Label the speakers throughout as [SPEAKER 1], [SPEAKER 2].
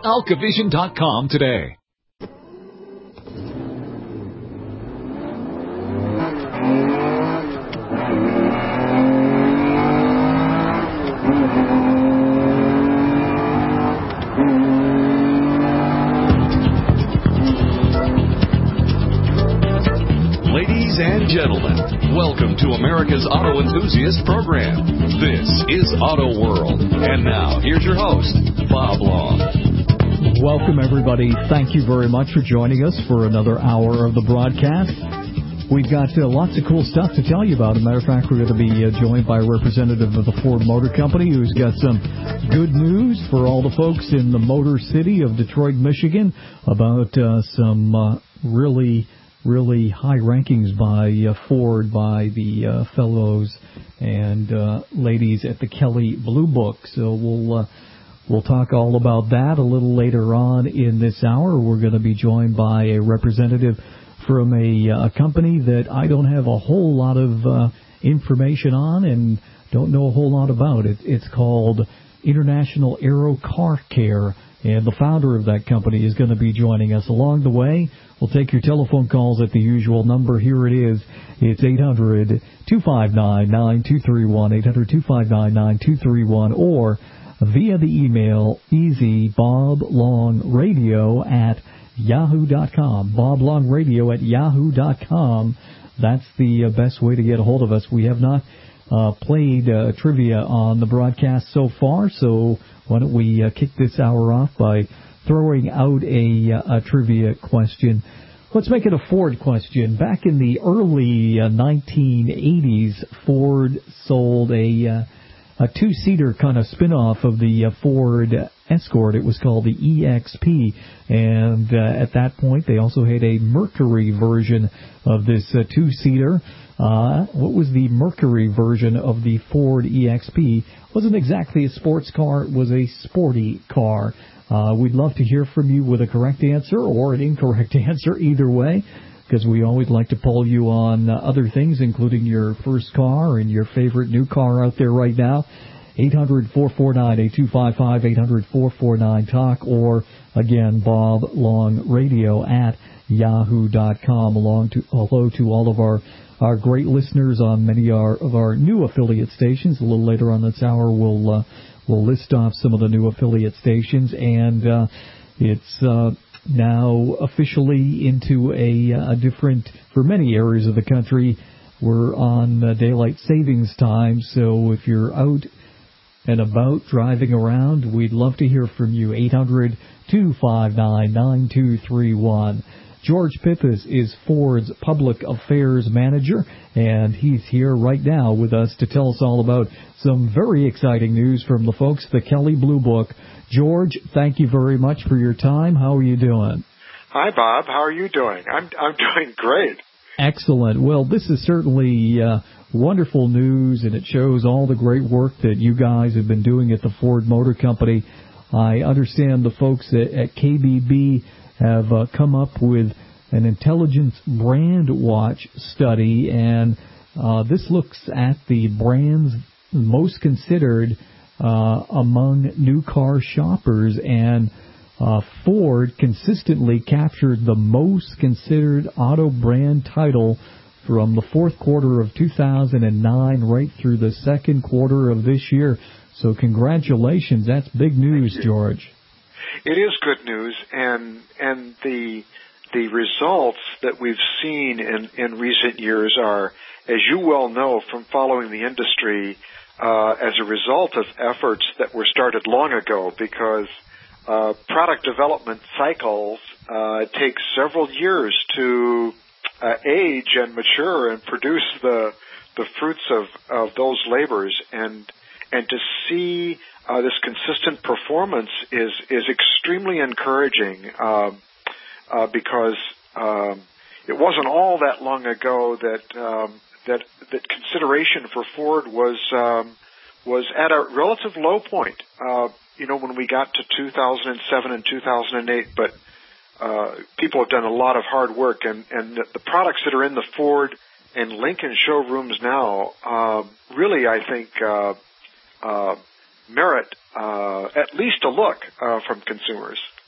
[SPEAKER 1] alkavision.com today. Ladies and gentlemen, welcome to America's Auto Enthusiast Program. This is Auto World. And now, here's your host, Bob Long.
[SPEAKER 2] Welcome, everybody. Thank you very much for joining us for another hour of the broadcast. We've got lots of cool stuff to tell you about. As a matter of fact, we're going to be joined by a representative of the Ford Motor Company who's got some good news for all the folks in the Motor City of Detroit, Michigan, about some really high rankings by Ford, by the fellows and ladies at the Kelley Blue Book. So we'll talk all about that a little later on in this hour. We're going to be joined by a representative from a company that I don't have a whole lot of information on and don't know a whole lot about. It's called International Aero Car Care, and the founder of that company is going to be joining us along the way. We'll take your telephone calls at the usual number. Here it is. It's 800-259-9231, 800-259-9231, or via the email easybobLongRadio@yahoo.com, boblongradio@yahoo.com. That's the best way to get a hold of us. We have not played trivia on the broadcast so far, so why don't we kick this hour off by throwing out a trivia question. Let's make it a Ford question. Back in the early 1980s, Ford sold a two-seater kind of spin-off of the Ford Escort. It was called the EXP, and at that point they also had a Mercury version of this two-seater. What was the Mercury version of the Ford EXP? Wasn't exactly a sports car, it was a sporty car. We'd love to hear from you with a correct answer or an incorrect answer, either way, because we always like to poll you on other things, including your first car and your favorite new car out there right now. 800-449-8255, 800-449-TALK, or, again, boblongradio@yahoo.com. Hello to all of our great listeners on many of our new affiliate stations. A little later on this hour, we'll list off some of the new affiliate stations, and it's now officially into a different, for many areas of the country, we're on daylight savings time, so if you're out and about driving around, we'd love to hear from you. 800-259-9231. George Pippas is Ford's Public Affairs Manager, and he's here right now with us to tell us all about some very exciting news from the folks at the Kelley Blue Book. George, thank you very much for your time. How are you doing?
[SPEAKER 3] Hi, Bob. How are you doing? I'm doing great.
[SPEAKER 2] Excellent. Well, this is certainly wonderful news, and it shows all the great work that you guys have been doing at the Ford Motor Company. I understand the folks at KBB have come up with an intelligence brand watch study, and this looks at the brands most considered among new car shoppers, and Ford consistently captured the most considered auto brand title from the fourth quarter of 2009 right through the second quarter of this year. So congratulations. That's big news, George.
[SPEAKER 3] It is good news, and the results that we've seen in recent years are, as you well know from following the industry, as a result of efforts that were started long ago, because product development cycles take several years to age and mature and produce the fruits of those labors, and to see this consistent performance is extremely encouraging, because it wasn't all that long ago that consideration for Ford was at a relative low point. When we got to 2007 and 2008, but people have done a lot of hard work, and the products that are in the Ford and Lincoln showrooms now really, I think, merit at least a look from consumers.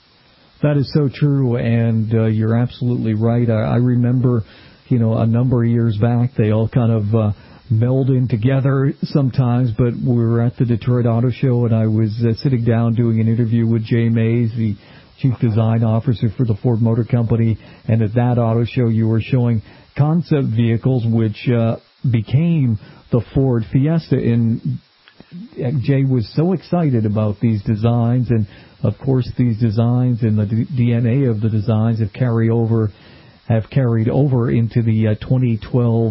[SPEAKER 2] That is so true, and you're absolutely right. I remember, a number of years back, they all kind of meld in together sometimes, but we were at the Detroit Auto Show, and I was sitting down doing an interview with Jay Mays, the Chief Design Officer for the Ford Motor Company, and at that auto show you were showing concept vehicles which became the Ford Fiesta, and Jay was so excited about these designs, and of course these designs and the DNA of the designs have carried over into the 2012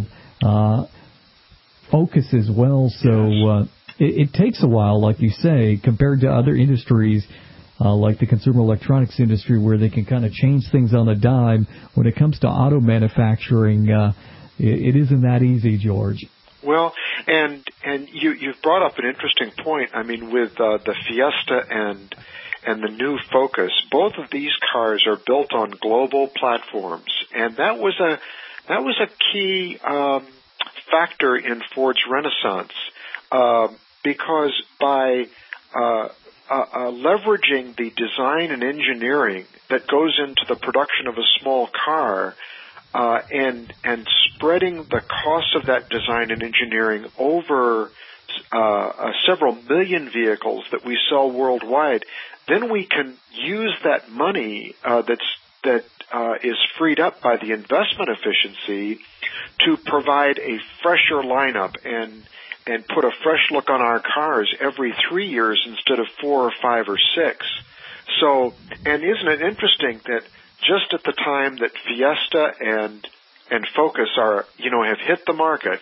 [SPEAKER 2] Focus as well. So it takes a while, like you say, compared to other industries like the consumer electronics industry, where they can kind of change things on a dime. When it comes to auto manufacturing, it isn't that easy, George.
[SPEAKER 3] Well, and you've brought up an interesting point. I mean, with the Fiesta and the new Focus, both of these cars are built on global platforms, and that was a key factor in Ford's renaissance, because by leveraging the design and engineering that goes into the production of a small car, and spreading the cost of that design and engineering over several million vehicles that we sell worldwide, then we can use that money that is freed up by the investment efficiency to provide a fresher lineup and put a fresh look on our cars every 3 years instead of 4 or 5 or 6. So, and isn't it interesting that just at the time that Fiesta and Focus have hit the market,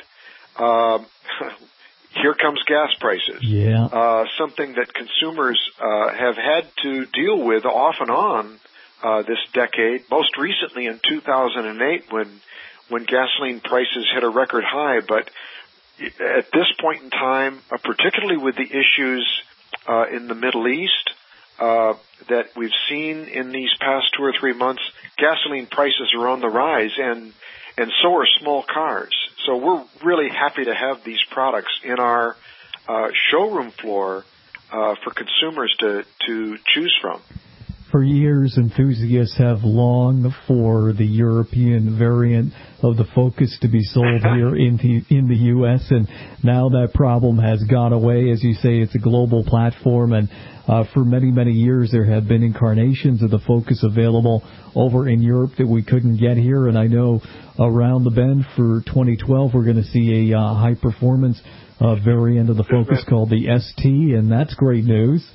[SPEAKER 3] here comes gas prices.
[SPEAKER 2] Yeah.
[SPEAKER 3] Something that consumers have had to deal with off and on this decade. Most recently in 2008, when gasoline prices hit a record high. But at this point in time, particularly with the issues in the Middle East that we've seen in these past 2 or 3 months, gasoline prices are on the rise, and so are small cars. So we're really happy to have these products in our showroom floor for consumers to choose from.
[SPEAKER 2] For years, enthusiasts have longed for the European variant of the Focus to be sold here in the U.S., and now that problem has gone away. As you say, it's a global platform, and for many, many years there have been incarnations of the Focus available over in Europe that we couldn't get here, and I know around the bend for 2012 we're going to see a high-performance variant of the Focus called the ST, and that's great news.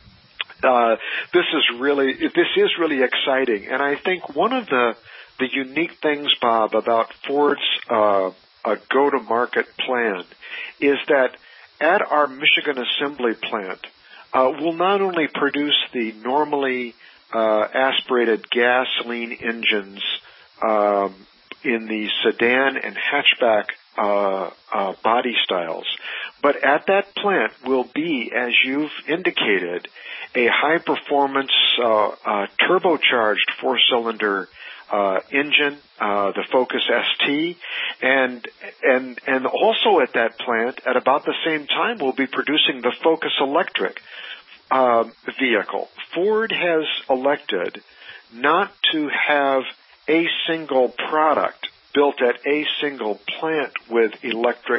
[SPEAKER 3] This is really exciting, and I think one of the unique things, Bob, about Ford's go-to-market plan is that at our Michigan assembly plant, we'll not only produce the normally aspirated gasoline engines in the sedan and hatchback body styles, but at that plant will be, as you've indicated, a high-performance turbocharged 4-cylinder engine, the Focus ST, and also at that plant, at about the same time, we'll be producing the Focus electric vehicle. Ford has elected not to have a single product built at a single plant with electric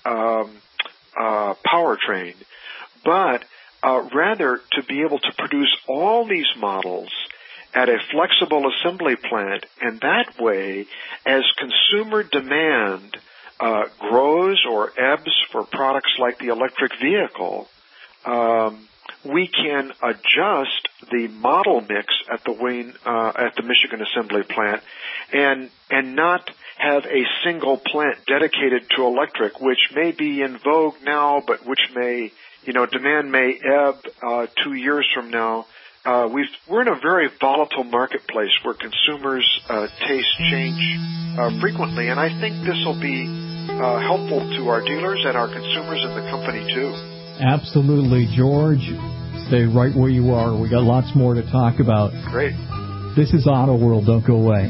[SPEAKER 3] powertrain, but rather to be able to produce all these models at a flexible assembly plant, and that way, as consumer demand grows or ebbs for products like the electric vehicle, we can adjust the model mix at the Michigan assembly plant, and not have a single plant dedicated to electric, which may be in vogue now, but which may, demand may ebb 2 years from now. We're in a very volatile marketplace where consumers' tastes change frequently, and I think this will be helpful to our dealers and our consumers and the company too.
[SPEAKER 2] Absolutely, George. Stay right where you are. We got lots more to talk about.
[SPEAKER 3] Great.
[SPEAKER 2] This is Auto World. Don't go away.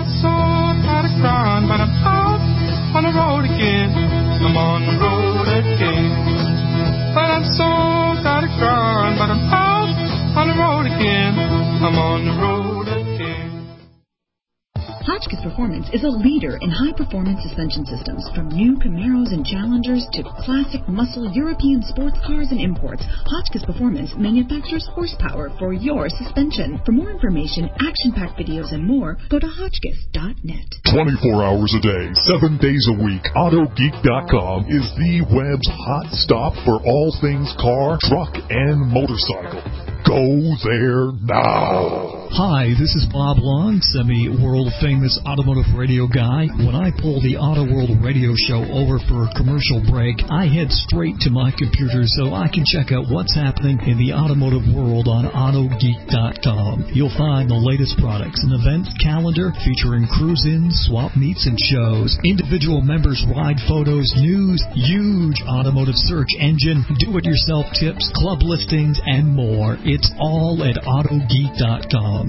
[SPEAKER 4] But I'm out on the road again. I'm on the road again. But I'm so tired of crying. But I'm out on the road again. I'm on the road again.
[SPEAKER 5] Hotchkiss Performance is a leader in high-performance suspension systems, from new Camaros and Challengers to classic muscle European sports cars and imports. Hotchkiss Performance manufactures horsepower for your suspension. For more information, action-packed videos, and more, go to hotchkiss.net.
[SPEAKER 6] 24 hours a day, 7 days a week, AutoGeek.com is the web's hot stop for all things car, truck, and motorcycle. Go there now.
[SPEAKER 2] Hi, this is Bob Long, semi-world-famous automotive radio guy. When I pull the Auto World radio show over for a commercial break, I head straight to my computer so I can check out what's happening in the automotive world on AutoGeek.com. You'll find the latest products and events calendar featuring cruise-ins, swap meets, and shows, individual members' ride photos, news, huge automotive search engine, do-it-yourself tips, club listings, and more. It's all at AutoGeek.com.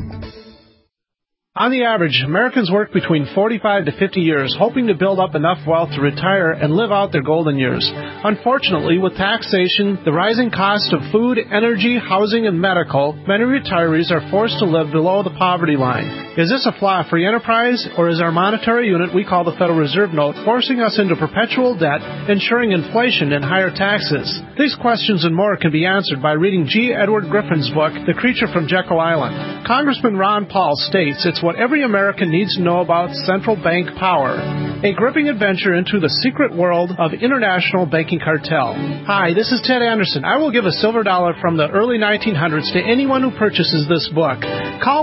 [SPEAKER 7] On the average, Americans work between 45 to 50 years, hoping to build up enough wealth to retire and live out their golden years. Unfortunately, with taxation, the rising cost of food, energy, housing, and medical, many retirees are forced to live below the poverty line. Is this a flaw free enterprise, or is our monetary unit we call the Federal Reserve Note forcing us into perpetual debt, ensuring inflation and higher taxes? These questions and more can be answered by reading G. Edward Griffin's book, The Creature from Jekyll Island. Congressman Ron Paul states it's what every American needs to know about central bank power. A gripping adventure into the secret world of international banking cartel. Hi, this is Ted Anderson. I will give a silver dollar from the early 1900s to anyone who purchases this book. Call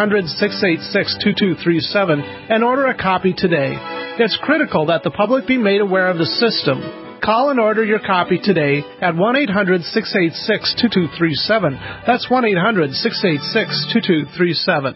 [SPEAKER 7] 1-800-686-2237 and order a copy today. It's critical that the public be made aware of the system. Call and order your copy today at 1-800-686-2237. That's 1-800-686-2237.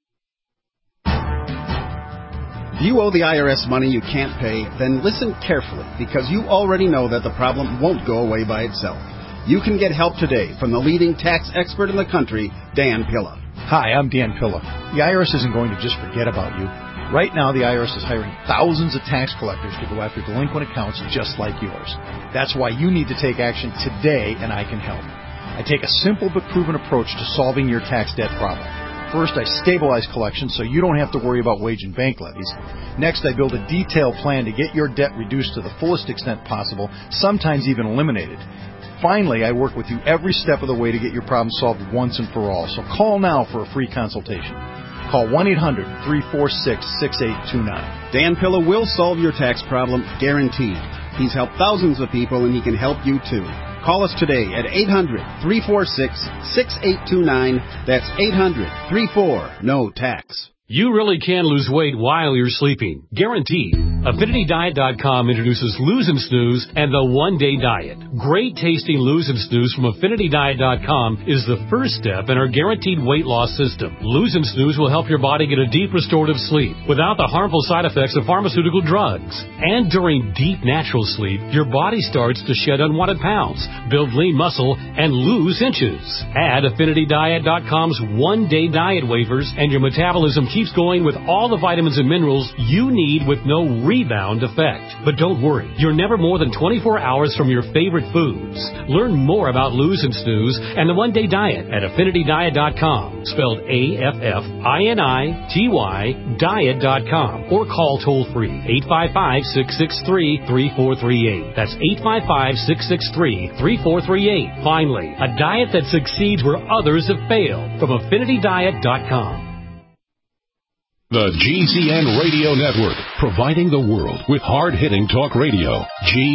[SPEAKER 8] If you owe the IRS money you can't pay, then listen carefully, because you already know that the problem won't go away by itself. You can get help today from the leading tax expert in the country, Dan Pilla.
[SPEAKER 9] Hi, I'm Dan Pilla. The IRS isn't going to just forget about you. Right now, the IRS is hiring thousands of tax collectors to go after delinquent accounts just like yours. That's why you need to take action today, and I can help. I take a simple but proven approach to solving your tax debt problem. First, I stabilize collections so you don't have to worry about wage and bank levies. Next, I build a detailed plan to get your debt reduced to the fullest extent possible, sometimes even eliminated. Finally, I work with you every step of the way to get your problem solved once and for all. So call now for a free consultation. Call 1-800-346-6829.
[SPEAKER 8] Dan Pilla will solve your tax problem, guaranteed. He's helped thousands of people, and he can help you too. Call us today at 800-346-6829. That's 800-34-NO-TAX.
[SPEAKER 10] You really can lose weight while you're sleeping. Guaranteed. AffinityDiet.com introduces Lose and Snooze and the One-Day Diet. Great tasting Lose and Snooze from AffinityDiet.com is the first step in our guaranteed weight loss system. Lose and Snooze will help your body get a deep restorative sleep without the harmful side effects of pharmaceutical drugs. And during deep natural sleep, your body starts to shed unwanted pounds, build lean muscle, and lose inches. Add AffinityDiet.com's One-Day Diet waivers and your metabolism keeps going with all the vitamins and minerals you need with no rebound effect. But don't worry, you're never more than 24 hours from your favorite foods. Learn more about Lose and Snooze and the One-Day Diet at AffinityDiet.com, spelled AFFINITY diet.com, or call toll-free 855-663-3438. That's 855-663-3438. Finally, a diet that succeeds where others have failed from AffinityDiet.com.
[SPEAKER 1] The GCN Radio Network, providing the world with hard-hitting talk radio.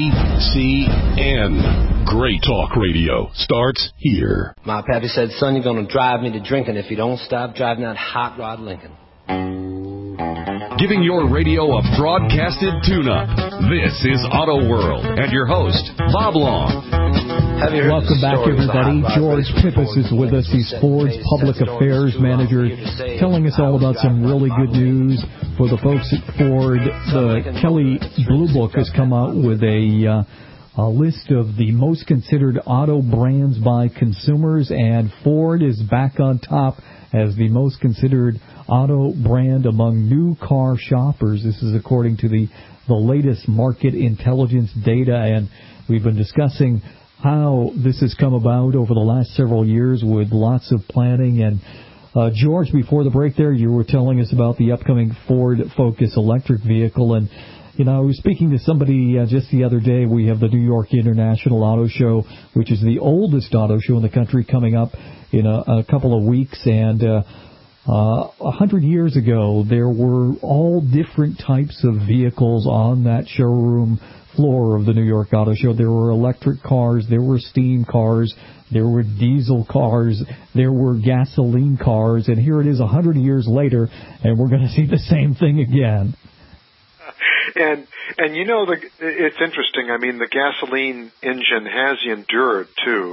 [SPEAKER 1] GCN. Great talk radio starts here.
[SPEAKER 11] My pappy said, son, you're going to drive me to drinking if you don't stop driving that hot rod Lincoln.
[SPEAKER 1] Giving your radio a broadcasted tune-up. This is Auto World and your host, Bob Long.
[SPEAKER 2] Welcome back, everybody. George Pippas is with us. He's Ford's Public Affairs Manager, telling us all about some really good news for the folks at Ford. The Kelley Blue Book has come out with a list of the most considered auto brands by consumers, and Ford is back on top as the most considered auto brand among new car shoppers. This is according to the latest market intelligence data, and we've been discussing how this has come about over the last several years with lots of planning and George, before the break there, you were telling us about the upcoming Ford Focus electric vehicle, and I was speaking to somebody just the other day. We have the New York International Auto Show, which is the oldest auto show in the country, coming up in a couple of weeks. And 100 years ago, there were all different types of vehicles on that showroom floor of the New York Auto Show. There were electric cars, there were steam cars, there were diesel cars, there were gasoline cars, and here it is 100 years later, and we're going to see the same thing again.
[SPEAKER 3] And it's interesting. I mean, the gasoline engine has endured too,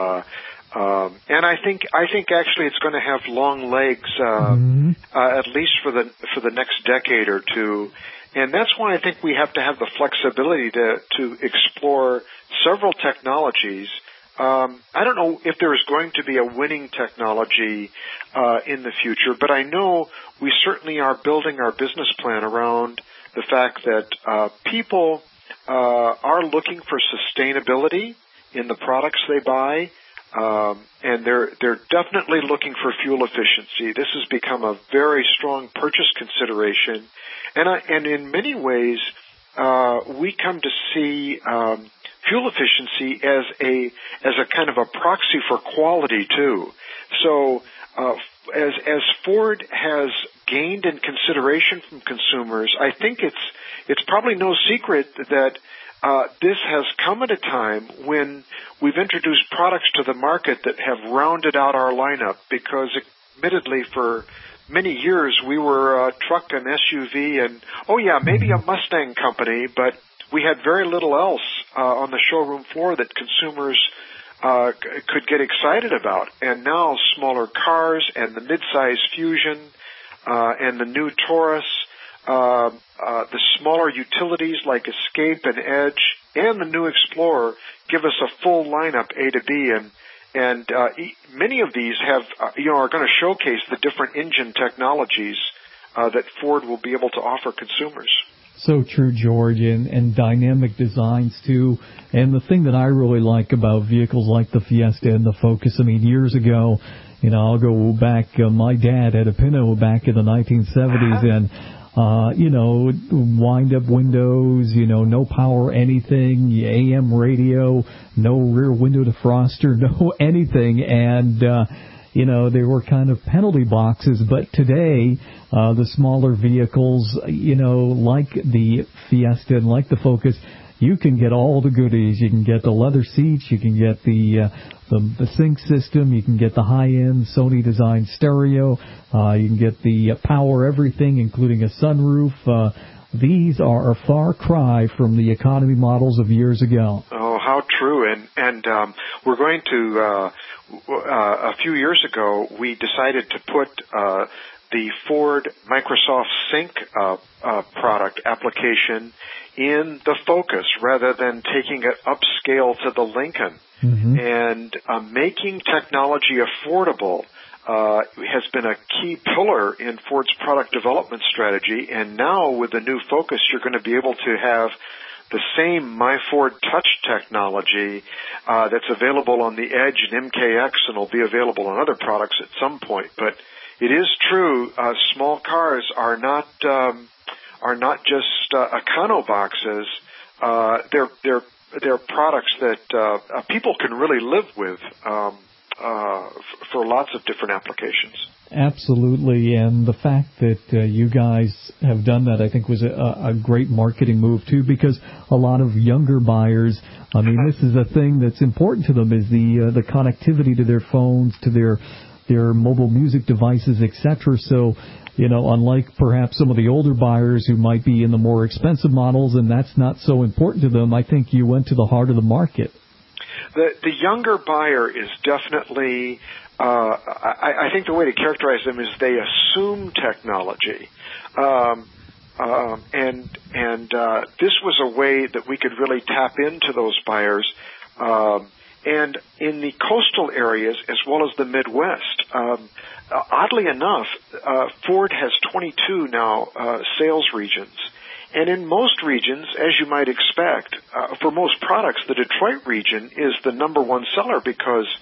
[SPEAKER 3] and I think actually it's going to have long legs, at least for the next decade or two. And that's why I think we have to have the flexibility to explore several technologies. I don't know if there is going to be a winning technology in the future, but I know we certainly are building our business plan around the fact that people are looking for sustainability in the products they buy, and they're definitely looking for fuel efficiency. This has become a very strong purchase consideration, and in many ways we come to see fuel efficiency as a kind of a proxy for quality too. So as Ford has gained in consideration from consumers, I think it's probably no secret that this has come at a time when we've introduced products to the market that have rounded out our lineup, because admittedly for many years we were a truck and SUV and, maybe a Mustang company, but we had very little else on the showroom floor that consumers could get excited about. And now smaller cars and the midsize Fusion and the new Taurus, the smaller utilities like Escape and Edge, and the new Explorer give us a full lineup A to B, and many of these are going to showcase the different engine technologies that Ford will be able to offer consumers.
[SPEAKER 2] So true, George, and dynamic designs, too. And the thing that I really like about vehicles like the Fiesta and the Focus, I mean, years ago, I'll go back, my dad had a Pinto back in the 1970s, and, wind-up windows, no power anything, AM radio, no rear window defroster, no anything, and they were kind of penalty boxes. But today, the smaller vehicles, like the Fiesta and like the Focus, you can get all the goodies. You can get the leather seats, you can get the sync system, you can get the high-end Sony design stereo, you can get the power everything, including a sunroof. These are a far cry from the economy models of years ago.
[SPEAKER 3] Oh, how true! And we're going to. A few years ago, we decided to put the Ford Microsoft Sync product application in the Focus rather than taking it upscale to the Lincoln. And making technology affordable has been a key pillar in Ford's product development strategy. And now with the new Focus, you're going to be able to have the same My Ford Touch technology that's available on the Edge and MKX, and will be available on other products at some point. But it is true, small cars are not just econo boxes. They're products that people can really live with for lots of different applications.
[SPEAKER 2] Absolutely, and the fact that you guys have done that, I think, was a great marketing move, too, because a lot of younger buyers, I mean, this is a thing that's important to them, is the connectivity to their phones, to their mobile music devices, etc. So, unlike perhaps some of the older buyers who might be in the more expensive models, and that's not so important to them, I think you went to the heart of the market.
[SPEAKER 3] The younger buyer is definitely... I think the way to characterize them is they assume technology, and this was a way that we could really tap into those buyers. And in the coastal areas as well as the Midwest, oddly enough, Ford has 22 now sales regions. And in most regions, as you might expect, for most products, the Detroit region is the number one seller because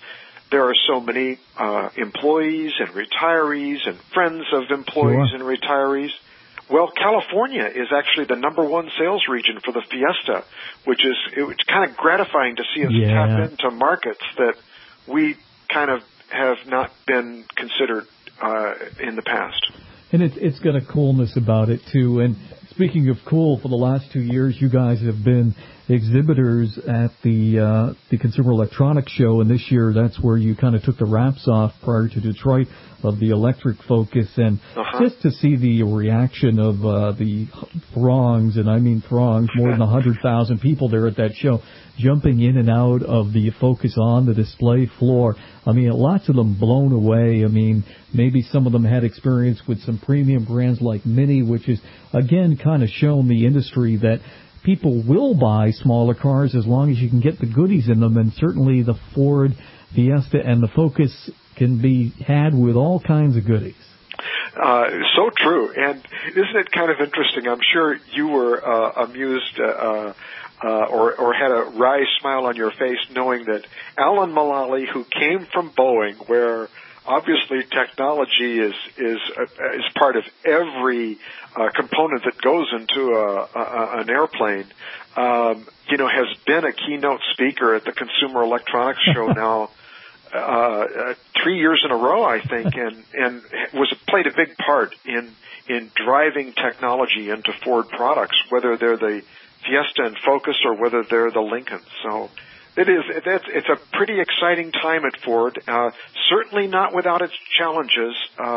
[SPEAKER 3] there are so many employees and retirees and friends of employees and retirees. Well, California is actually the number one sales region for the Fiesta, which is it's kind of gratifying to see us tap into markets that we kind of have not been considered in the past.
[SPEAKER 2] And it's got a coolness about it, too. And speaking of cool, for the last 2 years, you guys have been exhibitors at the Consumer Electronics Show, and this year that's where you kind of took the wraps off prior to Detroit of the electric focus, and just to see the reaction of the throngs, and I mean throngs, more than 100,000 people there at that show, jumping in and out of the Focus on the display floor. I mean, lots of them blown away. I mean, maybe some of them had experience with some premium brands like Mini, which is, again, kind of shown the industry that people will buy smaller cars as long as you can get the goodies in them, and certainly the Ford Fiesta and the Focus can be had with all kinds of goodies.
[SPEAKER 3] So true. And isn't it kind of interesting? I'm sure you were amused or had a wry smile on your face knowing that Alan Mulally, who came from Boeing, where obviously technology is part of every component that goes into an airplane, has been a keynote speaker at the Consumer Electronics Show now 3 years in a row, I think, and played a big part in driving technology into Ford products, whether they're the Fiesta and Focus or whether they're the Lincoln. So it's a pretty exciting time at Ford. Certainly not without its challenges.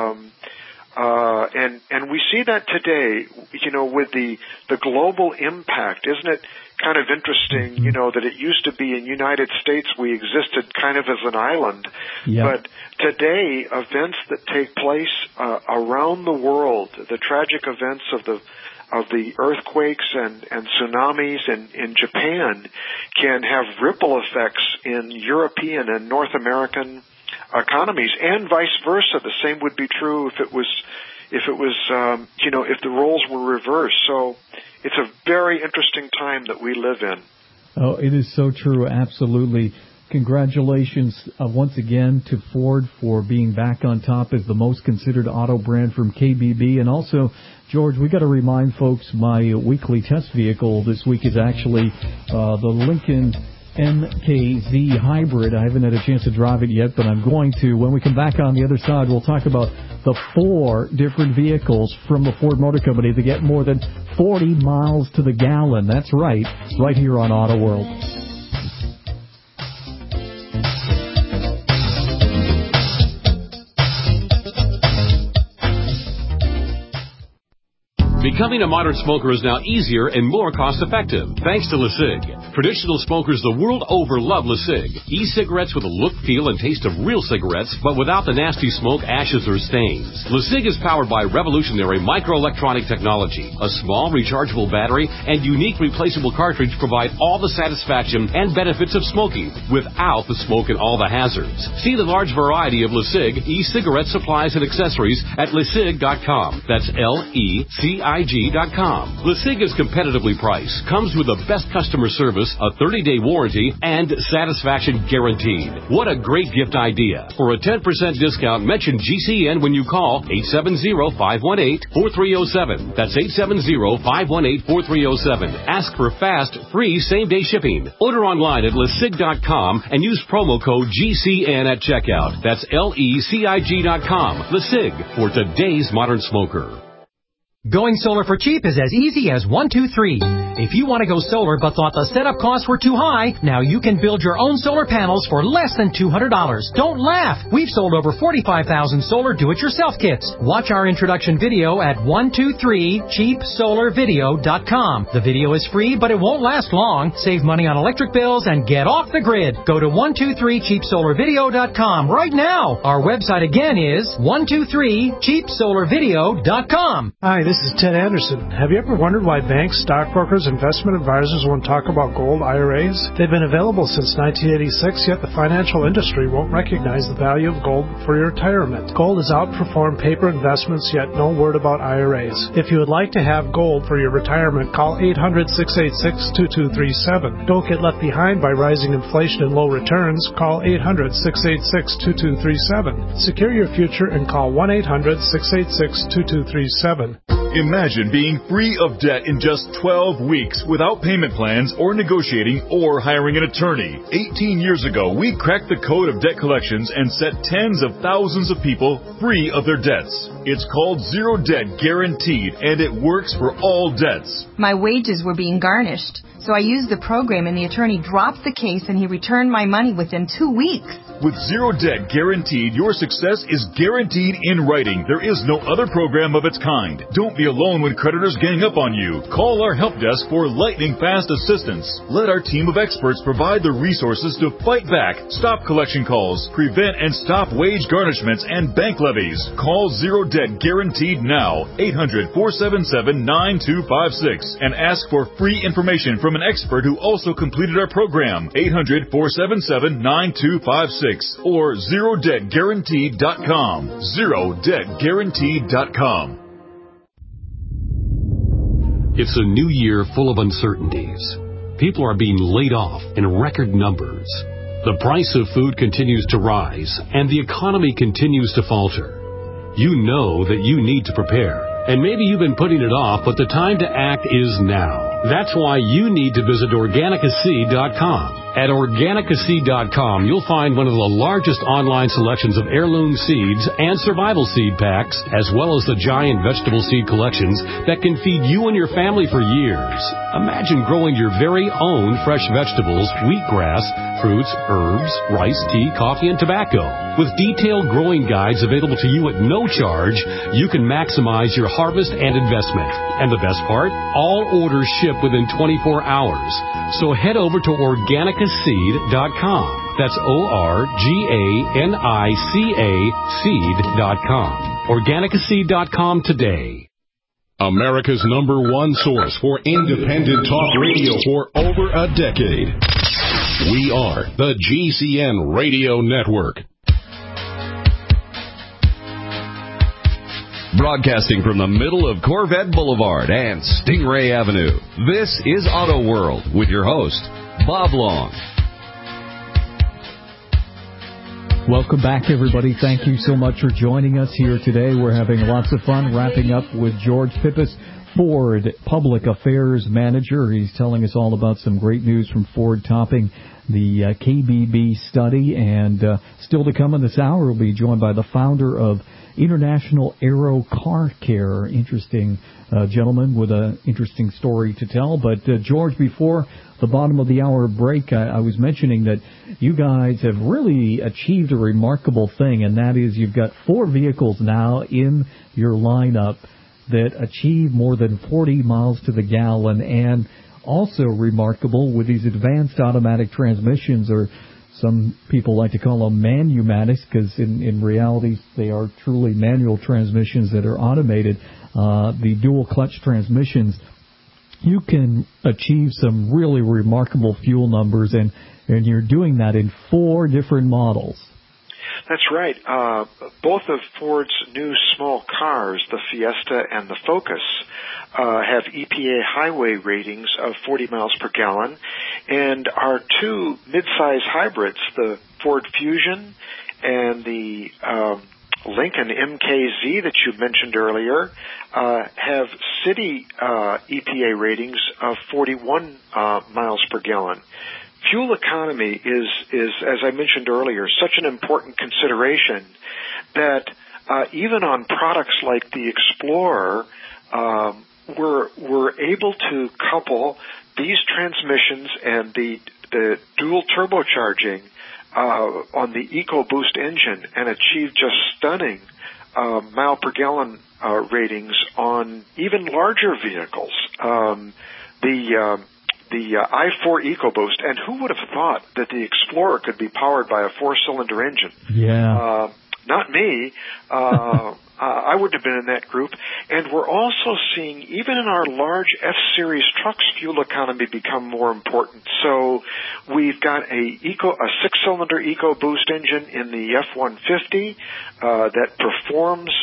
[SPEAKER 3] And we see that today, with the global impact. Isn't it kind of interesting, that it used to be in United States we existed kind of as an island. Yep. But today, events that take place around the world, the tragic events of the earthquakes and tsunamis in Japan can have ripple effects in European and North American economies, and vice versa. The same would be true if the roles were reversed. So it's a very interesting time that we live in.
[SPEAKER 2] Oh, it is so true. Absolutely. Congratulations once again to Ford for being back on top as the most considered auto brand from KBB. And also, George, we got to remind folks my weekly test vehicle this week is actually the Lincoln MKZ Hybrid. I haven't had a chance to drive it yet, but I'm going to. When we come back on the other side, we'll talk about the 4 different vehicles from the Ford Motor Company that get more than 40 miles to the gallon. That's right here on Auto World.
[SPEAKER 10] Becoming a modern smoker is now easier and more cost-effective, thanks to LeSig. Traditional smokers the world over love LeSig. E-cigarettes with a look, feel, and taste of real cigarettes, but without the nasty smoke, ashes, or stains. LeSig is powered by revolutionary microelectronic technology. A small, rechargeable battery and unique replaceable cartridge provide all the satisfaction and benefits of smoking, without the smoke and all the hazards. See the large variety of LeSig e-cigarette supplies and accessories at LeSig.com. That's LECIG.com. LeSig is competitively priced, comes with the best customer service, a 30-day warranty, and satisfaction guaranteed. What a great gift idea. For a 10% discount, mention GCN when you call 870-518-4307. That's 870-518-4307. Ask for fast, free, same-day shipping. Order online at LeSig.com and use promo code GCN at checkout. That's LECIG.com. LeSig, for today's modern smoker.
[SPEAKER 12] Going solar for cheap is as easy as 1, 2, 3. If you want to go solar but thought the setup costs were too high, now you can build your own solar panels for less than $200. Don't laugh! We've sold over 45,000 solar do-it-yourself kits. Watch our introduction video at 123cheapsolarvideo.com. The video is free, but it won't last long. Save money on electric bills and get off the grid. Go to 123cheapsolarvideo.com right now. Our website again is 123cheapsolarvideo.com.
[SPEAKER 7] Hi, this is Ted Anderson. Have you ever wondered why banks, stockbrokers, investment advisors won't talk about gold IRAs? They've been available since 1986, yet the financial industry won't recognize the value of gold for your retirement. Gold has outperformed paper investments, yet no word about IRAs. If you would like to have gold for your retirement, call 800-686-2237. Don't get left behind by rising inflation and low returns. Call 800-686-2237. Secure your future and call 1-800-686-2237.
[SPEAKER 13] Imagine being free of debt in just 12 weeks without payment plans or negotiating or hiring an attorney. 18 years ago, we cracked the code of debt collections and set tens of thousands of people free of their debts. It's called Zero Debt Guaranteed, and it works for all debts.
[SPEAKER 14] My wages were being garnished, so I used the program and the attorney dropped the case and he returned my money within 2 weeks.
[SPEAKER 13] With Zero Debt Guaranteed, your success is guaranteed in writing. There is no other program of its kind. Don't be alone when creditors gang up on you. Call our help desk for lightning-fast assistance. Let our team of experts provide the resources to fight back, stop collection calls, prevent and stop wage garnishments and bank levies. Call Zero Debt Guaranteed now, 800-477-9256, and ask for free information from an expert who also completed our program, 800-477-9256. Or ZeroDebtGuaranteed.com. ZeroDebtGuaranteed.com.
[SPEAKER 10] It's a new year full of uncertainties. People are being laid off in record numbers. The price of food continues to rise, and the economy continues to falter. You know that you need to prepare, and maybe you've been putting it off, but the time to act is now. That's why you need to visit Organicaseed.com. At Organicaseed.com, you'll find one of the largest online selections of heirloom seeds and survival seed packs, as well as the giant vegetable seed collections that can feed you and your family for years. Imagine growing your very own fresh vegetables, wheatgrass, fruits, herbs, rice, tea, coffee, and tobacco. With detailed growing guides available to you at no charge, you can maximize your harvest and investment. And the best part? All orders ship within 24 hours. So head over to Organicaseed.com. That's Organicaca seed.com. Organicaseed.com today.
[SPEAKER 1] America's #1 source for independent talk radio for over a decade. We are the GCN Radio Network. Broadcasting from the middle of Corvette Boulevard and Stingray Avenue, this is Auto World with your host, Bob Long.
[SPEAKER 2] Welcome back, everybody. Thank you so much for joining us here today. We're having lots of fun wrapping up with George Pippas, Ford Public Affairs Manager. He's telling us all about some great news from Ford topping the KBB study. And still to come in this hour, we'll be joined by the founder of International Aero Car Care. Interesting gentleman with an interesting story to tell. But George, before the bottom of the hour break, I was mentioning that you guys have really achieved a remarkable thing, and that is you've got 4 vehicles now in your lineup that achieve more than 40 miles to the gallon, and also remarkable with these advanced automatic transmissions, or some people like to call them manumatics, because in reality they are truly manual transmissions that are automated. The dual clutch transmissions, you can achieve some really remarkable fuel numbers, and you're doing that in 4 different models.
[SPEAKER 3] That's right. Both of Ford's new small cars, the Fiesta and the Focus, have EPA highway ratings of 40 miles per gallon, and our 2 midsize hybrids, the Ford Fusion and the Lincoln MKZ that you mentioned earlier, have city EPA ratings of 41 miles per gallon. Fuel economy is, as I mentioned earlier, such an important consideration that even on products like the Explorer, we're able to couple these transmissions and the dual turbocharging on the EcoBoost engine and achieve just stunning mile per gallon ratings on even larger vehicles. The i4 EcoBoost, and who would have thought that the Explorer could be powered by a 4-cylinder engine?
[SPEAKER 2] Yeah.
[SPEAKER 3] Not me. I I wouldn't have been in that group. And we're also seeing, even in our large F-Series trucks, fuel economy become more important. So we've got a 6-cylinder EcoBoost engine in the F-150 that performs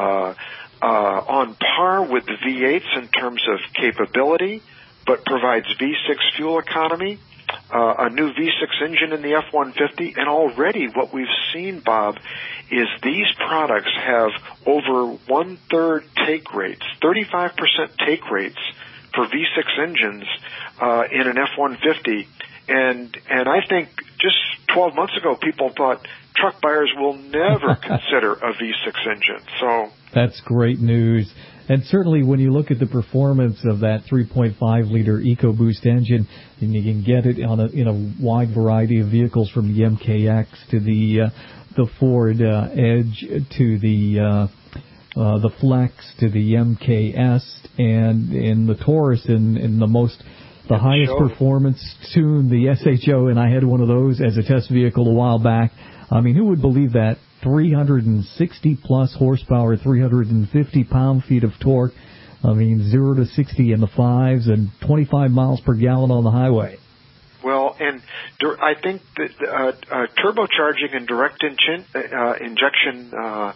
[SPEAKER 3] on par with the V8s in terms of capability, but provides V6 fuel economy. A new V6 engine in the F-150, and already what we've seen, Bob, is these products have over 1/3 take rates, 35% take rates for V6 engines in an F-150. And I think just 12 months ago, people thought truck buyers will never consider a V6 engine. So
[SPEAKER 2] that's great news. And certainly when you look at the performance of that 3.5-liter EcoBoost engine, and you can get it in a wide variety of vehicles, from the MKX to the Ford Edge to the Flex to the MKS, and in the Taurus, in the highest performance tune, the SHO, and I had one of those as a test vehicle a while back. I mean, who would believe that? 360-plus horsepower, 350 pound-feet of torque. I mean, 0 to 60 in the 5s and 25 miles per gallon on the highway.
[SPEAKER 3] Well, and I think that turbocharging and direct injection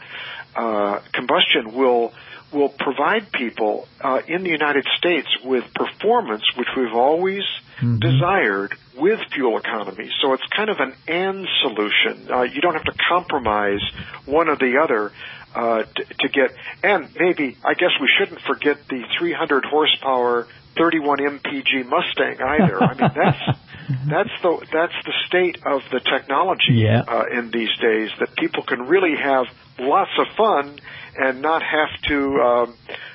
[SPEAKER 3] combustion will provide people in the United States with performance, which we've always desired, with fuel economy. So it's kind of an and solution. You don't have to compromise one or the other to get. And maybe, I guess we shouldn't forget the 300 horsepower 31 MPG Mustang either. I mean, that's the state of the technology in these days, that people can really have lots of fun and not have to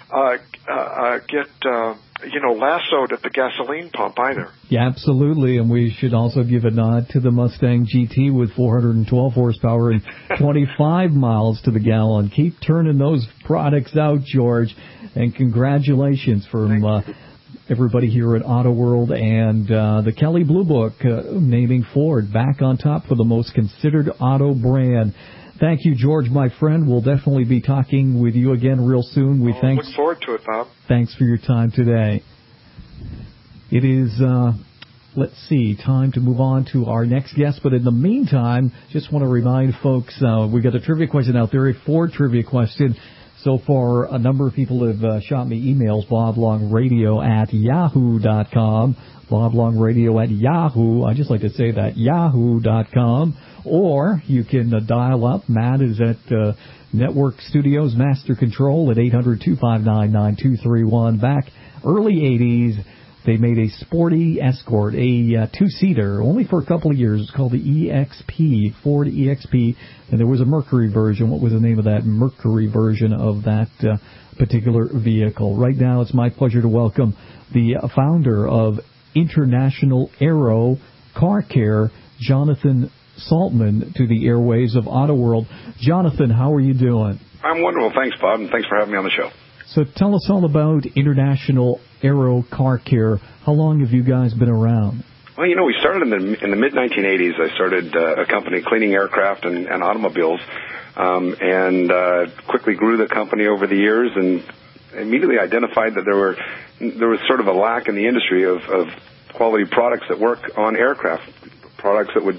[SPEAKER 3] get lassoed at the gasoline pump either.
[SPEAKER 2] Yeah, absolutely. And we should also give a nod to the Mustang GT with 412 horsepower and 25 miles to the gallon. Keep turning those products out, George. And congratulations from everybody here at Auto World and the Kelley Blue Book naming Ford back on top for the most considered auto brand. Thank you, George, my friend. We'll definitely be talking with you again real soon.
[SPEAKER 3] Look forward to it, Bob.
[SPEAKER 2] Thanks for your time today. It is, time to move on to our next guest. But in the meantime, just want to remind folks, we got a trivia question out there, a Ford trivia question. So far, a number of people have shot me emails, boblongradio@yahoo.com, boblongradio@yahoo. I just like to say that, yahoo.com. Or you can dial up. Matt is at Network Studios Master Control at 800-259-9231. Back early 80s, they made a sporty Escort, a two-seater, only for a couple of years. It's called the EXP, Ford EXP, and there was a Mercury version. What was the name of that Mercury version of that particular vehicle? Right now, it's my pleasure to welcome the founder of International Aero Car Care, Jonathan Saltman, to the airways of Auto World. Jonathan, how are you doing?
[SPEAKER 15] I'm wonderful. Thanks, Bob, and thanks for having me on the show.
[SPEAKER 2] So tell us all about International Aero Car Care. How long have you guys been around?
[SPEAKER 15] Well, we started in the mid-1980s. I started a company cleaning aircraft and automobiles, and quickly grew the company over the years, and immediately identified that there was sort of a lack in the industry of quality products that work on aircraft, products that would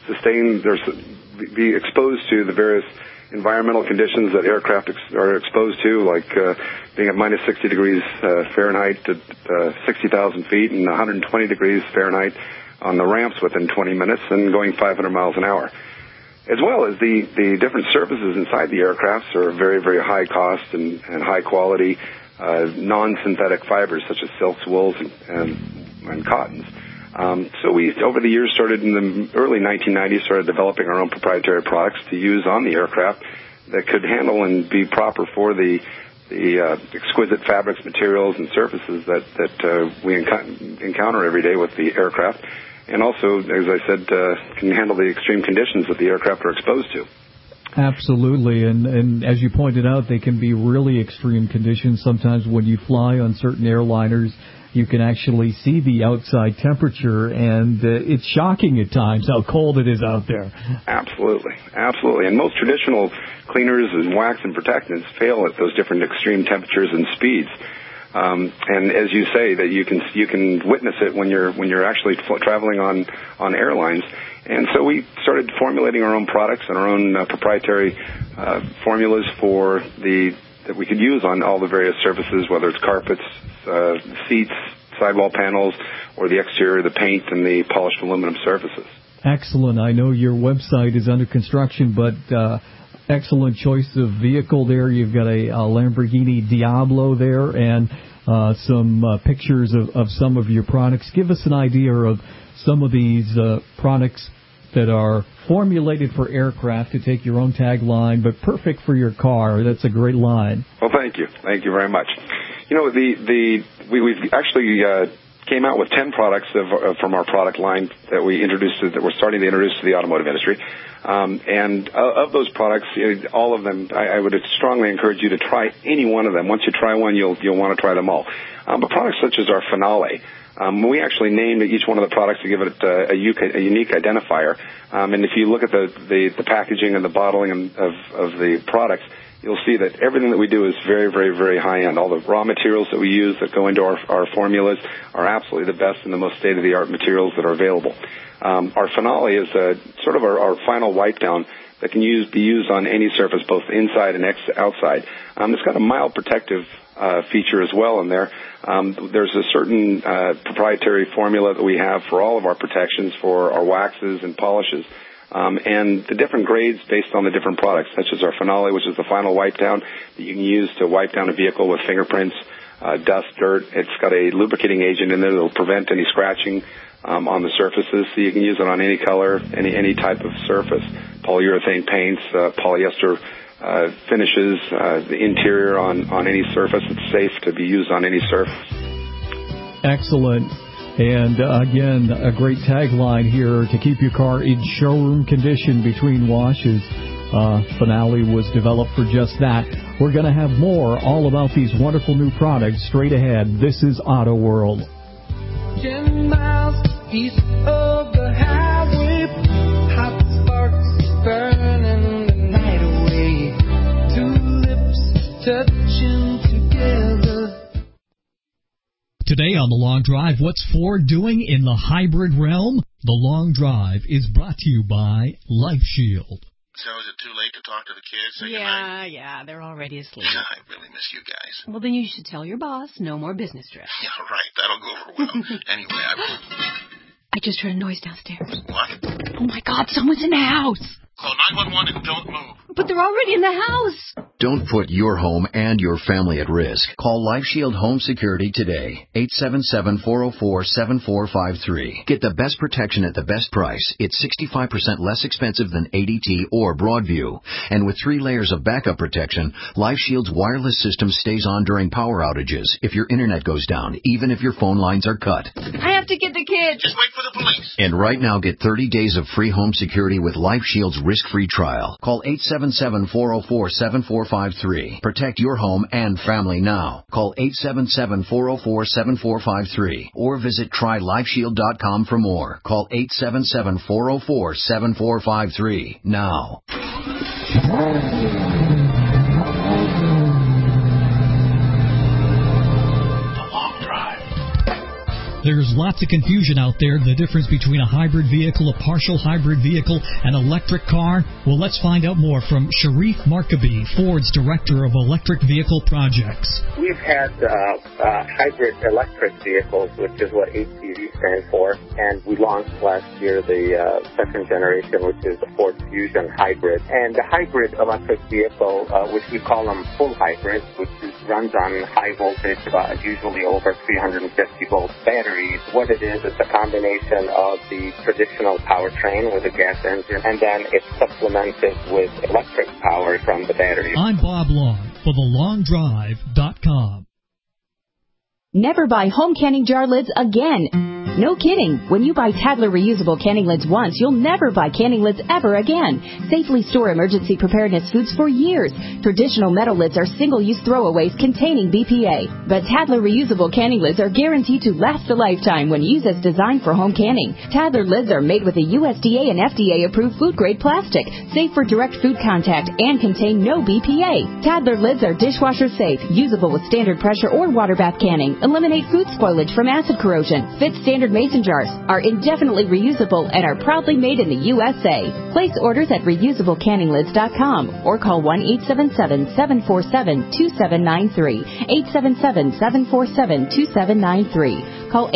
[SPEAKER 15] be exposed to the various environmental conditions that aircraft are exposed to, like being at minus 60 degrees Fahrenheit at 60,000 feet and 120 degrees Fahrenheit on the ramps within 20 minutes and going 500 miles an hour. As well as the different services inside the aircrafts are very, very high cost and high quality non-synthetic fibers such as silks, wools, and cottons. So we, over the years, started in the early 1990s, started developing our own proprietary products to use on the aircraft that could handle and be proper for the exquisite fabrics, materials, and surfaces that we encounter every day with the aircraft. And also, as I said, can handle the extreme conditions that the aircraft are exposed to.
[SPEAKER 2] Absolutely, and as you pointed out, they can be really extreme conditions. Sometimes when you fly on certain airliners, you can actually see the outside temperature, and it's shocking at times how cold it is out there.
[SPEAKER 15] Absolutely. And most traditional cleaners and wax and protectants fail at those different extreme temperatures and speeds. And as you say, that you can witness it when you're actually traveling on airlines. And so we started formulating our own products and our own proprietary formulas that we could use on all the various surfaces, whether it's carpets, seats, sidewall panels, or the exterior, the paint, and the polished aluminum surfaces.
[SPEAKER 2] Excellent. I know your website is under construction, but excellent choice of vehicle there. You've got a Lamborghini Diablo there and some pictures of some of your products. Give us an idea of some of these products that are formulated for aircraft, to take your own tagline, but perfect for your car. That's a great line.
[SPEAKER 15] Well, thank you. Thank you very much. You know, we've actually came out with 10 products from our product line that we're starting to introduce to the automotive industry. And of those products, all of them, I would strongly encourage you to try any one of them. Once you try one, you'll want to try them all. But products such as our Finale, we actually named each one of the products to give it a unique identifier. And if you look at the packaging and the bottling of the products, you'll see that everything that we do is very, very, very high-end. All the raw materials that we use that go into our formulas are absolutely the best and the most state-of-the-art materials that are available. Our Finale is sort of our final wipe-down that can be used on any surface, both inside and outside. It's got a mild protective feature as well in there. There's a certain proprietary formula that we have for all of our protections for our waxes and polishes. And the different grades based on the different products, such as our Finale, which is the final wipe down that you can use to wipe down a vehicle with fingerprints, dust, dirt. It's got a lubricating agent in there that will prevent any scratching on the surfaces, so you can use it on any color, any type of surface. Polyurethane paints, polyester finishes, the interior on any surface. It's safe to be used on any surface.
[SPEAKER 2] Excellent. And again, a great tagline here: to keep your car in showroom condition between washes. Finale was developed for just that. We're going to have more all about these wonderful new products straight ahead. This is Auto World.
[SPEAKER 4] 10 miles east of the highway, hot sparks burning the night away. Two lips touching together.
[SPEAKER 16] Today on The Long Drive, what's Ford doing in the hybrid realm? The Long Drive is brought to you by Life Shield.
[SPEAKER 17] So is it too late to talk to the kids? Say goodnight?
[SPEAKER 18] Yeah, they're already asleep.
[SPEAKER 17] I really miss you guys.
[SPEAKER 18] Well, then you should tell your boss no more business trips.
[SPEAKER 17] Yeah, right. That'll go over well. Anyway,
[SPEAKER 18] I just heard a noise downstairs.
[SPEAKER 17] What?
[SPEAKER 18] Oh, my God, someone's in the house.
[SPEAKER 17] Call 911 and don't move.
[SPEAKER 18] But they're already in the house.
[SPEAKER 19] Don't put your home and your family at risk. Call Life Shield Home Security today. 877-404-7453. Get the best protection at the best price. It's 65% less expensive than ADT or Broadview. And with 3 layers of backup protection, Life Shield's wireless system stays on during power outages if your internet goes down, even if your phone lines are cut.
[SPEAKER 18] I have to get the kids.
[SPEAKER 17] Just wait for the police.
[SPEAKER 19] And right now, get 30 days of free home security with Life Shield's risk-free trial. Call 877-404-7453. Protect your home and family now. Call 877-404-7453 or visit trylifeshield.com for more. Call 877-404-7453 now.
[SPEAKER 16] There's lots of confusion out there, the difference between a hybrid vehicle, a partial hybrid vehicle, an electric car. Well, let's find out more from Sharif Markabi, Ford's Director of Electric Vehicle Projects.
[SPEAKER 20] We've had hybrid electric vehicles, which is what HEV stands for, and we launched last year the second generation, which is the Ford Fusion Hybrid. And the hybrid electric vehicle, which we call them full hybrid, which runs on high voltage, usually over 350 volt battery. What it is, it's a combination of the traditional powertrain with a gas engine, and then it's supplemented with electric power from the battery.
[SPEAKER 16] I'm Bob Long for TheLongDrive.com.
[SPEAKER 21] Never buy home canning jar lids again. No kidding. When you buy Tadler reusable canning lids once, you'll never buy canning lids ever again. Safely store emergency preparedness foods for years. Traditional metal lids are single-use throwaways containing BPA. But Tadler reusable canning lids are guaranteed to last a lifetime when used as designed for home canning. Tadler lids are made with a USDA and FDA-approved food-grade plastic, safe for direct food contact, and contain no BPA. Tadler lids are dishwasher safe, usable with standard pressure or water bath canning, eliminate food spoilage from acid corrosion, fit standard mason jars, are indefinitely reusable, and are proudly made in the USA. Place orders at reusablecanninglids.com or call 1-877-747-2793, 877-747-2793. Call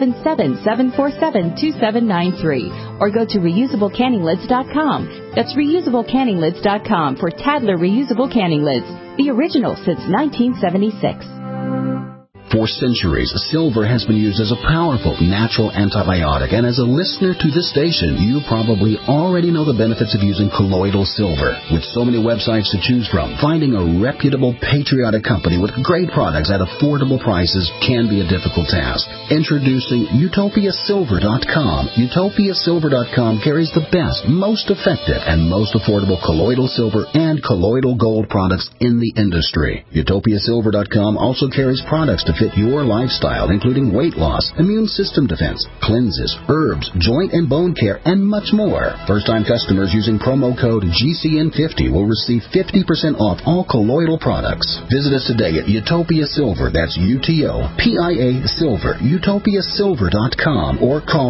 [SPEAKER 21] 877-747-2793 or go to reusablecanninglids.com. That's reusablecanninglids.com for Tadler reusable canning lids, the original since 1976.
[SPEAKER 22] For centuries, silver has been used as a powerful natural antibiotic, and as a listener to this station, you probably already know the benefits of using colloidal silver. With so many websites to choose from, finding a reputable, patriotic company with great products at affordable prices can be a difficult task. Introducing UtopiaSilver.com. UtopiaSilver.com carries the best, most effective, and most affordable colloidal silver and colloidal gold products in the industry. UtopiaSilver.com also carries products to fit your lifestyle, including weight loss, immune system defense, cleanses, herbs, joint and bone care, and much more. First-time customers using promo code GCN50 will receive 50% off all colloidal products. Visit us today at Utopia Silver, that's UTOPIA Silver, UtopiaSilver.com, or call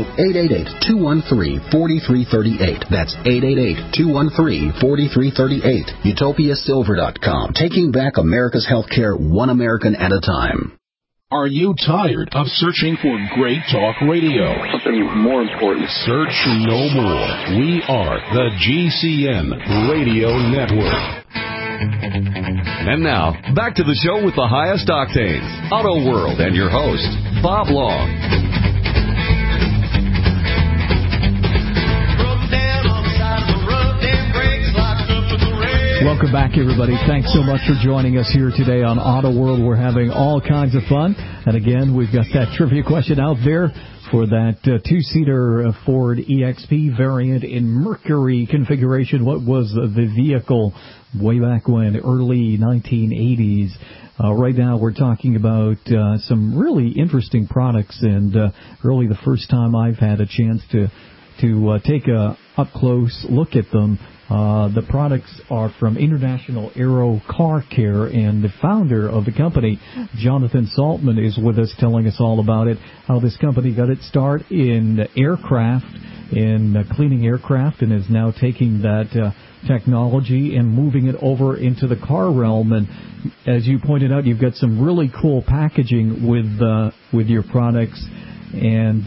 [SPEAKER 22] 888-213-4338. That's 888-213-4338. UtopiaSilver.com, taking back America's healthcare one American at a time.
[SPEAKER 6] Are you tired of searching for great talk radio?
[SPEAKER 23] Something more important.
[SPEAKER 6] Search no more. We are the GCN Radio Network.
[SPEAKER 1] And now, back to the show with the highest octanes, Auto World, and your host, Bob Long.
[SPEAKER 2] Welcome back, everybody. Thanks so much for joining us here today on Auto World. We're having all kinds of fun. And again, we've got that trivia question out there for that two-seater Ford EXP variant in Mercury configuration. What was the vehicle way back when, early 1980s? Right now we're talking about some really interesting products, and really the first time I've had a chance to take a up-close look at them. The products are from International Aero Car Care, and the founder of the company, Jonathan Saltman, is with us telling us all about it, how this company got its start in aircraft, in cleaning aircraft, and is now taking that technology and moving it over into the car realm. And as you pointed out, you've got some really cool packaging with your products. And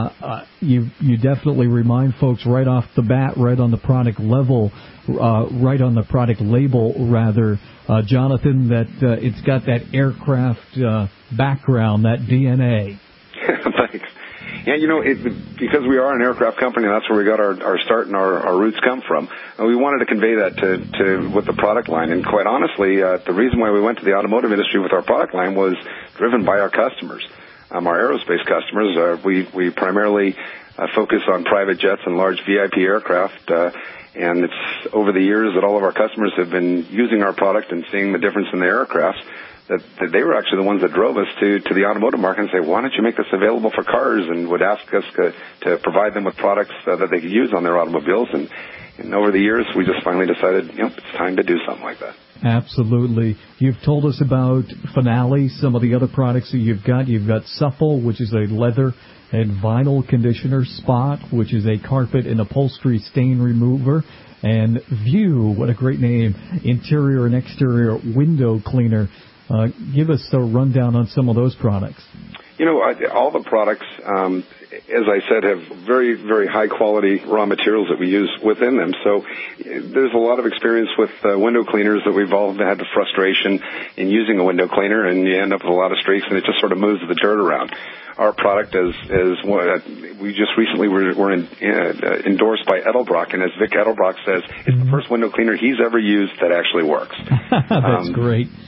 [SPEAKER 2] you definitely remind folks right off the bat, right on the product level, right on the product label, rather, Jonathan, that it's got that aircraft background, that DNA.
[SPEAKER 15] Thanks. Yeah, because we are an aircraft company, that's where we got our start and our roots come from. And we wanted to convey that to with the product line. And quite honestly, the reason why we went to the automotive industry with our product line was driven by our customers. Our aerospace customers, we primarily focus on private jets and large VIP aircraft, and it's over the years that all of our customers have been using our product and seeing the difference in the aircraft, that they were actually the ones that drove us to the automotive market and say, why don't you make this available for cars, and would ask us to provide them with products that they could use on their automobiles. And over the years, we just finally decided, it's time to do something like that.
[SPEAKER 2] Absolutely. You've told us about Finale, some of the other products that you've got. You've got Supple, which is a leather and vinyl conditioner. Spot, which is a carpet and upholstery stain remover. And View, what a great name, interior and exterior window cleaner. Give us a rundown on some of those products.
[SPEAKER 15] All the products, as I said, have very, very high-quality raw materials that we use within them. So there's a lot of experience with window cleaners that we've all had the frustration in using a window cleaner, and you end up with a lot of streaks, and it just sort of moves the dirt around. Our product is we just recently were endorsed by Edelbrock, and as Vic Edelbrock says, it's the first window cleaner he's ever used that actually works.
[SPEAKER 2] That's great.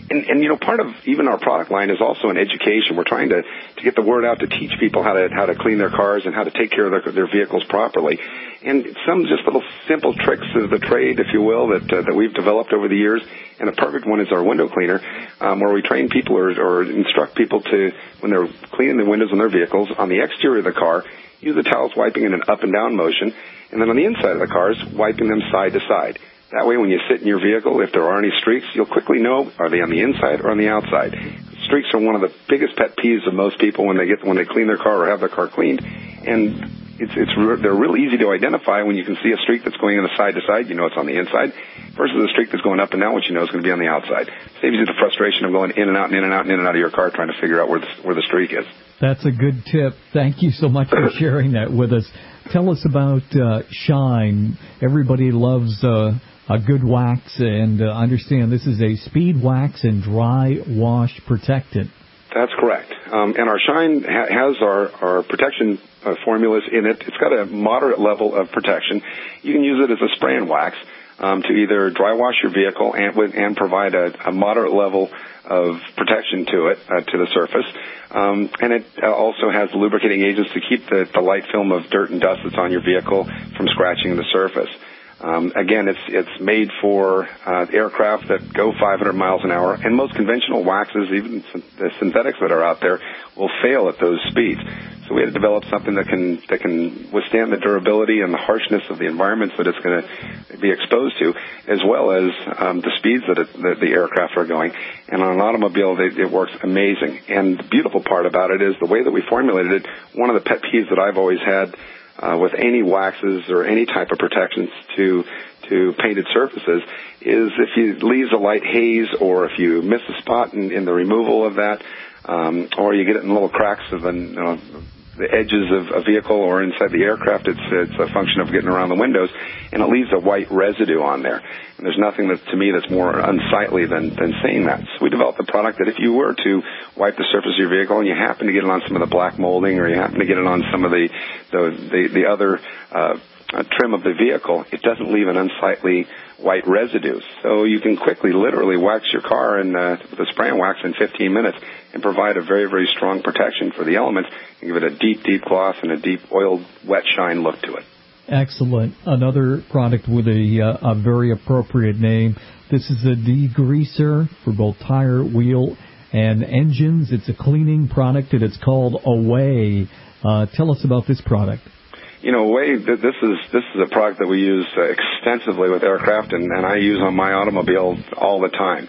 [SPEAKER 15] And you know, part of even our product line is also an education. We're trying to get the word out to teach people how to clean their cars and how to take care of their vehicles properly. And some just little simple tricks of the trade, if you will, that we've developed over the years. And the perfect one is our window cleaner, where we train people or instruct people to, when they're cleaning the windows on their vehicles, on the exterior of the car, use the towels wiping in an up and down motion, and then on the inside of the cars, wiping them side to side. That way, when you sit in your vehicle, if there are any streaks, you'll quickly know, are they on the inside or on the outside? Streaks are one of the biggest pet peeves of most people when they clean their car or have their car cleaned. And they're really easy to identify. When you can see a streak that's going on the side to side, you know it's on the inside, versus a streak that's going up and down, which you know is going to be on the outside. Saves you the frustration of going in and out and in and out and in and out of your car trying to figure out where the streak is.
[SPEAKER 2] That's a good tip. Thank you so much for sharing that with us. Tell us about Shine. Everybody loves a good wax, and understand this is a speed wax and dry wash protectant.
[SPEAKER 15] That's correct. And our Shine has our protection formulas in it. It's got a moderate level of protection. You can use it as a spray and wax to either dry wash your vehicle and provide a moderate level of protection to it, to the surface. And it also has lubricating agents to keep the light film of dirt and dust that's on your vehicle from scratching the surface. Again, it's made for aircraft that go 500 miles an hour, and most conventional waxes, even the synthetics that are out there, will fail at those speeds. So we had to develop something that can withstand the durability and the harshness of the environments that it's going to be exposed to, as well as the speeds that the aircraft are going. And on an automobile, it works amazing. And the beautiful part about it is the way that we formulated it. One of the pet peeves that I've always had with any waxes or any type of protections to painted surfaces is if you leave a light haze, or if you miss a spot in the removal of that, or you get it in little cracks of the edges of a vehicle or inside the aircraft, it's a function of getting around the windows, and it leaves a white residue on there. And there's nothing to me that's more unsightly than seeing that. So we developed a product that if you were to wipe the surface of your vehicle and you happen to get it on some of the black molding, or you happen to get it on some of the other trim of the vehicle, it doesn't leave an unsightly white residue. So you can quickly, literally wax your car with a spray and wax in 15 minutes and provide a very, very strong protection for the elements and give it a deep, deep gloss and a deep oiled, wet shine look to it. Excellent. Another product with a very appropriate name. This is a degreaser for both tire, wheel, and engines. It's a cleaning product, and it's called Away. Tell us about this product. You know, Away, this is a product that we use extensively with aircraft, and I use on my automobile all the time.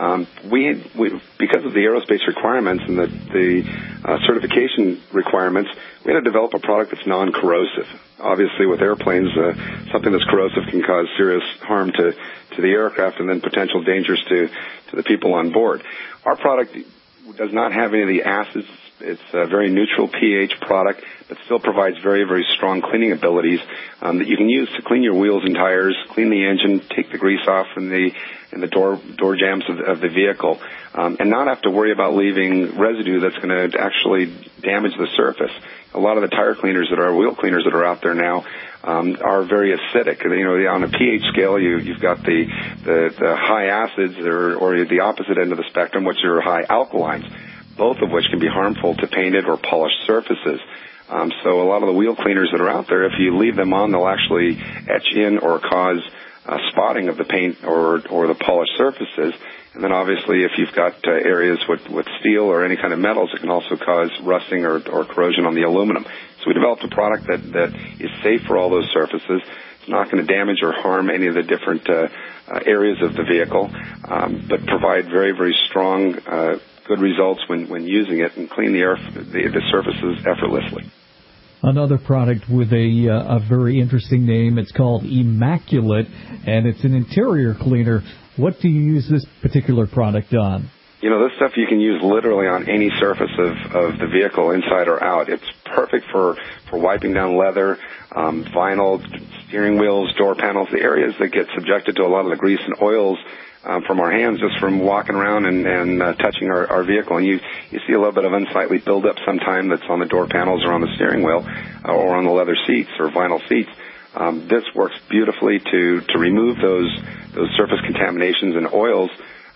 [SPEAKER 15] We because of the aerospace requirements and the certification requirements, we had to develop a product that's non-corrosive. Obviously, with airplanes, something that's corrosive can cause serious harm to the aircraft and then potential dangers to the people on board. Our product does not have any of the acids. It's a very neutral pH product, but still provides very, very strong cleaning abilities that you can use to clean your wheels and tires, clean the engine, take the grease off in the door jambs of the vehicle, and not have to worry about leaving residue that's going to actually damage the surface. A lot of the tire cleaners wheel cleaners that are out there now are very acidic. You know, on a pH scale, you've got the high acids or the opposite end of the spectrum, which are high alkalines, both of which can be harmful to painted or polished surfaces. So a lot of the wheel cleaners that are out there, if you leave them on, they'll actually etch in or cause spotting of the paint or the polished surfaces. And then obviously if you've got areas with steel or any kind of metals, it can also cause rusting or corrosion on the aluminum. So we developed a product that is safe for all those surfaces. It's not going to damage or harm any of the different areas of the vehicle, but provide very, very strong good results when using it and clean the surfaces effortlessly. Another product with a very interesting name. It's called Immaculate, and it's an interior cleaner. What do you use this particular product on? You know, this stuff you can use literally on any surface of the vehicle, inside or out. It's perfect for wiping down leather, vinyl, steering wheels, door panels, the areas that get subjected to a lot of the grease and oils from our hands just from walking around and touching our vehicle. And you see a little bit of unsightly buildup sometime that's on the door panels or on the steering wheel or on the leather seats or vinyl seats. This works beautifully to remove those surface contaminations and oils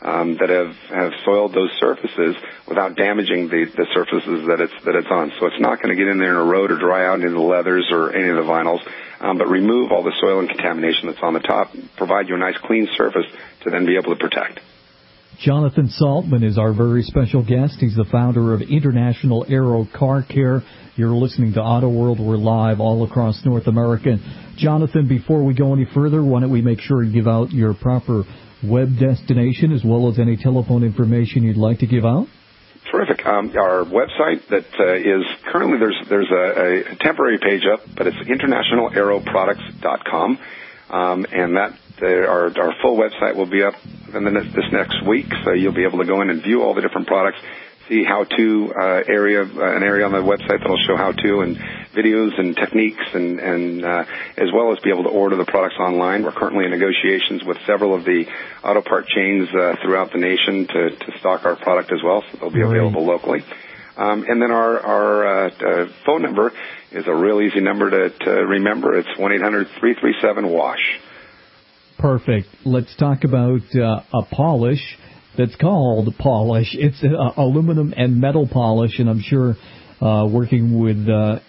[SPEAKER 15] that have soiled those surfaces without damaging the surfaces that it's on. So it's not going to get in there and erode or dry out into the leathers or any of the vinyls, but remove all the soil and contamination that's on the top, provide you a nice clean surface to then be able to protect.
[SPEAKER 2] Jonathan Saltman is our very special guest. He's the founder of International Aero Car Care. You're listening to Auto World. We're live all across North America. Jonathan, before we go any further, why don't we make sure you give out your proper web destination as well as any telephone information you'd like to give out?
[SPEAKER 15] Terrific. Our website that is currently there's a temporary page up, but it's internationalaeroproducts.com, and that our full website will be up in this next week. So you'll be able to go in and view all the different products, see how-to an area on the website that'll show how-to and videos and techniques, and as well as be able to order the products online. We're currently in negotiations with several of the auto part chains throughout the nation to stock our product as well, so they'll be available locally. And then our phone number is a real easy number to remember. It's 1-800-337-WASH.
[SPEAKER 2] Perfect. Let's talk about a polish that's called polish. It's aluminum and metal polish, and I'm sure working with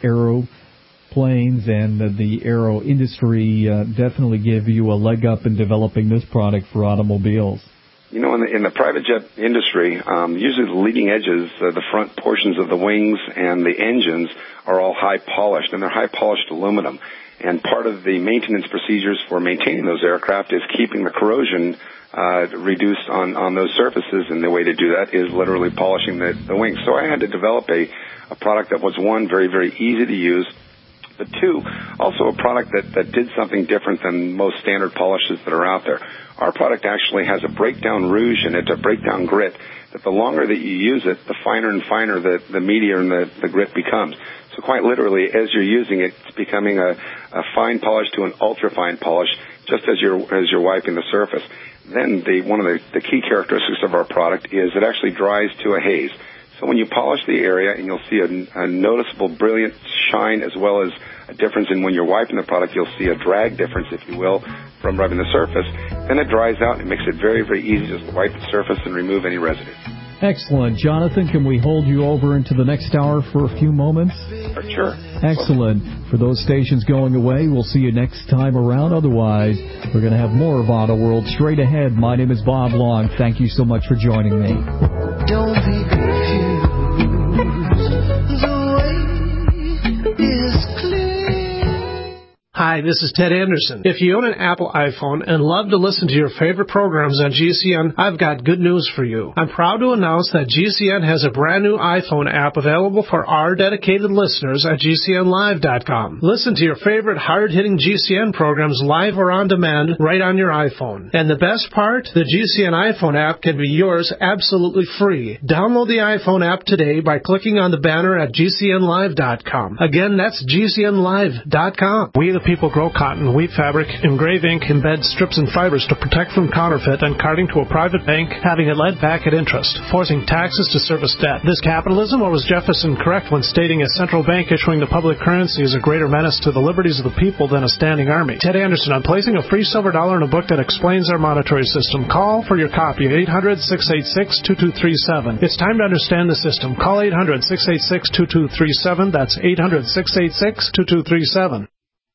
[SPEAKER 2] aeroplanes and the aero industry definitely give you a leg up in developing this product for automobiles.
[SPEAKER 15] You know, in the private jet industry, usually the leading edges, the front portions of the wings and the engines are all high polished, and they're high polished aluminum. And part of the maintenance procedures for maintaining those aircraft is keeping the corrosion reduced on those surfaces, and the way to do that is literally polishing the wings. So I had to develop a product that was, one, very, very easy to use, but two, also a product that did something different than most standard polishes that are out there. Our product actually has a breakdown rouge in it, a breakdown grit, that the longer that you use it, the finer and finer the media and the grit becomes. So quite literally, as you're using it, it's becoming a fine polish to an ultra-fine polish, just as you're wiping the surface. Then one of the key characteristics of our product is it actually dries to a haze. So when you polish the area, and you'll see a noticeable brilliant shine, as well as a difference in when you're wiping the product, you'll see a drag difference, if you will, from rubbing the surface. Then it dries out, and it makes it very, very easy just to wipe the surface and remove any residue.
[SPEAKER 2] Excellent. Jonathan, can we hold you over into the next hour for a few moments?
[SPEAKER 15] Sure.
[SPEAKER 2] Excellent. For those stations going away, we'll see you next time around. Otherwise, we're going to have more of Auto World straight ahead. My name is Bob Long. Thank you so much for joining me.
[SPEAKER 4] Don't be confused. The way is clear.
[SPEAKER 7] Hi, this is Ted Anderson. If you own an Apple iPhone and love to listen to your favorite programs on GCN, I've got good news for you. I'm proud to announce that GCN has a brand new iPhone app available for our dedicated listeners at GCNlive.com. Listen to your favorite hard-hitting GCN programs live or on demand right on your iPhone. And the best part? The GCN iPhone app can be yours absolutely free. Download the iPhone app today by clicking on the banner at GCNlive.com. Again, that's GCNlive.com. We the people grow cotton, weave fabric, engrave ink, embed strips and fibers to protect from counterfeit and carting to a private bank, having it led back at interest, forcing taxes to service debt. This capitalism, or was Jefferson correct when stating a central bank issuing the public currency is a greater menace to the liberties of the people than a standing army? Ted Anderson, I'm placing a free silver dollar in a book that explains our monetary system. Call for your copy at 800-686-2237. It's time to understand the system. Call 800-686-2237. That's 800-686-2237.